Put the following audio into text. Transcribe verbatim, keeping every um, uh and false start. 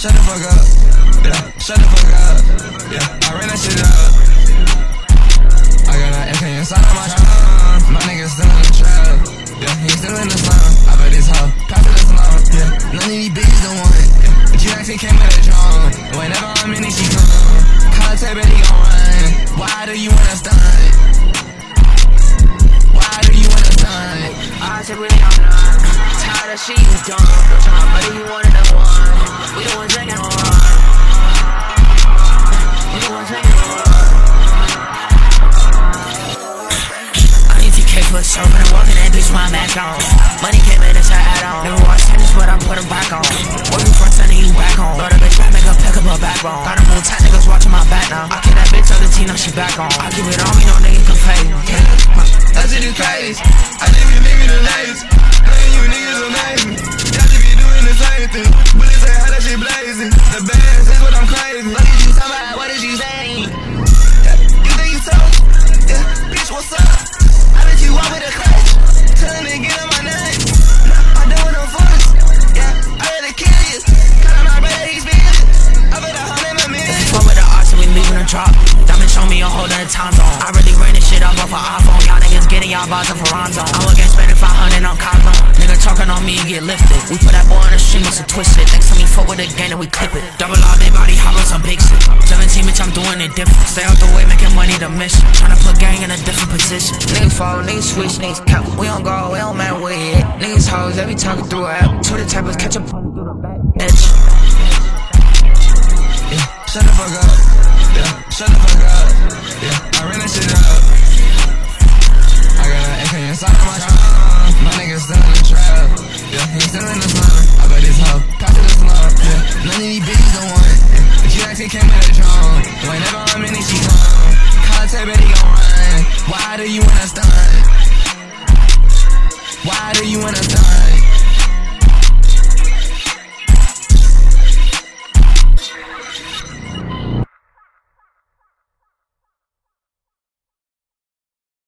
shut the fuck up. Yeah, shut the fuck up. Yeah, I ran that shit up. I got an A K inside of my trunk. My nigga still in the trap. Yeah, he still in the slum. I bet this hoe pass it this long. Yeah, none of these bitches don't want it. Yeah, but you actually came with a drum. Whenever I'm in it, she come. Call her tape, he gon' run. Why do you wanna stunt? Why do you wanna stunt? I said really I'm not tired of shit you done. But if you wanted the one, we the ones drinking on. We the ones drinking on. I need to K for a show, but I'm walking that bitch with my mask on. Money came in, it's her add-on. Never watch tennis, but I put them back on. Working front, sending you back home. Lord, a bitch back, make her pick up her backbone. Got a move tight, niggas watching my back now. I kill that bitch on the team, now she back on. I keep it on me, no nigga can fade. That shit is crazy. I think we leave me the lazy. None of you niggas amazing. Y'all should be doing the same thing. Bullets say how that shit blazing. The bands is what I'm crazy. What did you talk about? What did you say? Yeah, you think you tough? Yeah, bitch, what's up? I bet you walk with a clutch. Tell a nigga get on my name. Nah, I done with them fucks. Yeah, I better kill you. Cut on my brother, he's big. I bet a hundred a million. If you fuck with the arts and we leaving a drop. Diamond show me a whole other time zone. I really ran this shit up off an iPhone. Y'all niggas getting y'all bars up for Ronzo. I'm against spending five hundred on Cosmo. Nigga talking on me and get lifted. We put that boy on the stream with some twisted. Next time he fuck with a gang and we clip it. Double all day body hop on some big shit. seventeen bitch, I'm doing it different. Stay out the way, making money the mission. Tryna put gang in a different position. Niggas fall, niggas switch, niggas count. We don't go, we don't matter where you at. Niggas hoes, they be talking through a app. Twitter typers catch up through the back edge. Yeah, shut the fuck up. Yeah, shut the fuck up. Yeah, I ran that shit up. I got an A K inside of my trunk. My nigga still in the trap. Yeah, he still in the slum. I bet this hoe pass it this long. Yeah, none of these bitches don't want it. Yeah, but you actually came with a drum. Whenever I'm